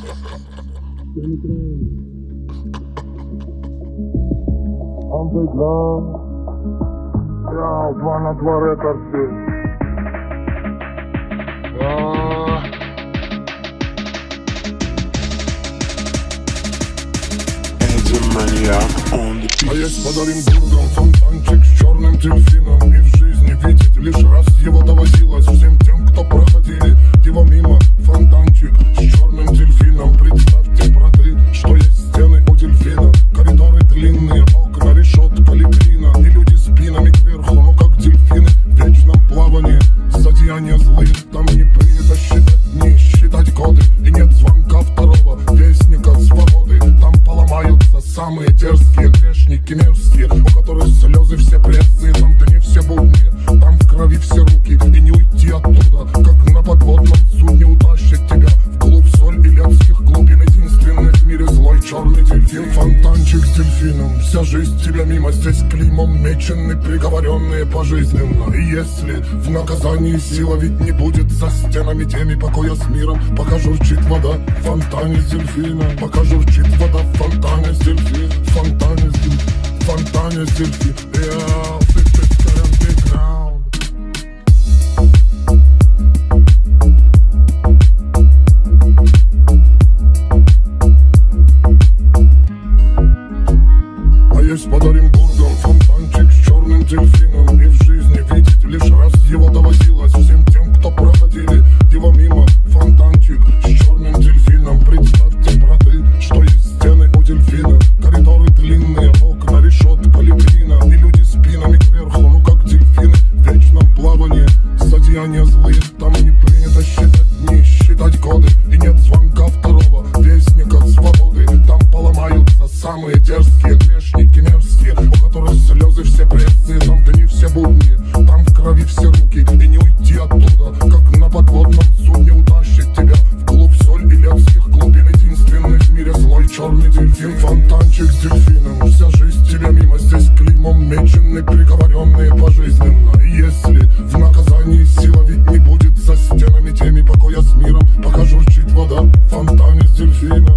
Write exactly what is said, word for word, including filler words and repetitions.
Underground. Я два на два рекорд здесь. А есть под Оренбургом фонтанчик с черным дельфином. И в жизни видеть лишь раз его доводилось всем тем, кто проходили его мимо. Фонтанчик с черным дельфином. Представьте, браты, что есть стены у дельфина. Коридоры длинные, окна, решетка, литрина. И люди спинами кверху, ну как дельфины в вечном плавании. Зодеяния злые, там не принято считать дни, считать годы. И нет звонка второго вестника свободы. Там поломаются самые дерзкие грешники мерзкие, у которых слезы все прессы, там дни все будни, там в крови все руки, и не уйти оттуда, как на подводном судне утащит тебя вглубь соль и ледских глубин. Единственный в мире злой черный дельфин. Фонтанчик с дельфином, вся жизнь тебя мимо. Здесь клеймом мечены, приговоренные пожизненно. И если в наказании сила ведь не будет за стенами теми покоя с миром, пока журчит вода в фонтане с дельфином, пока журчит вода в фонтане с дельфином. Фонтане с дельфином, фонтане с дельфином. Yeah, fifty underground. А есть под Оренбургом фонтанчик с черным дельфином. И в жизни видеть лишь раз его доводилось всем тем, кто проходили его мимо. Фонтанчик с черным дельфином. Представьте, браты, что есть стены у дельфина. Коридоры длинные, окна, решетка, литрина. И люди спинами кверху, ну как дельфины в вечном плавании. Зодеяния злые, там не принято считать дни, считать годы. И нет звонка второго вестника свободы. Там поломаются самые дерзкие грешники мерзкие, у которых слезы все прессы, там дни все будни, там в крови все руки, и не уйти оттуда, как на подводном судне утащит тебя вглубь соль и ледских глубин. Единственный в мире злой черный дельфин. Фонтанчик с дельфином, вся жизнь тебя мимо. Здесь клеймом мечены, приговоренные пожизненно. И если в наказании сила ведь не будет за стенами теми покоя с миром, пока журчит вода в фонтане с дельфином.